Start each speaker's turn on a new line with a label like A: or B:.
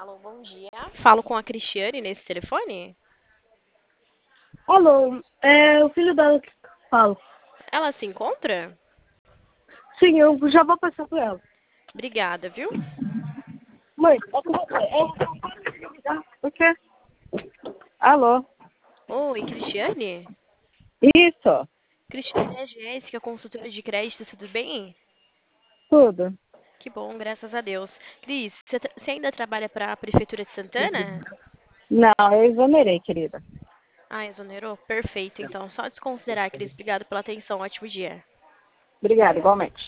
A: Alô, bom dia. Falo com a Cristiane nesse telefone?
B: Alô, é o filho dela que fala.
A: Ela se encontra?
B: Sim, eu já vou passar por ela.
A: Obrigada, viu?
B: Mãe, é com você. O quê? Alô?
A: Oi, Cristiane?
B: Isso,
A: Cristiane é a Jéssica, consultora de crédito, tudo bem?
B: tudo.
A: Que bom, graças a Deus. Cris, você ainda trabalha para a Prefeitura de Santana?
B: Não, eu exonerei, querida.
A: Ah, exonerou? Perfeito, então. Só desconsiderar, Cris. Obrigada pela atenção. Ótimo dia.
B: Obrigada, igualmente.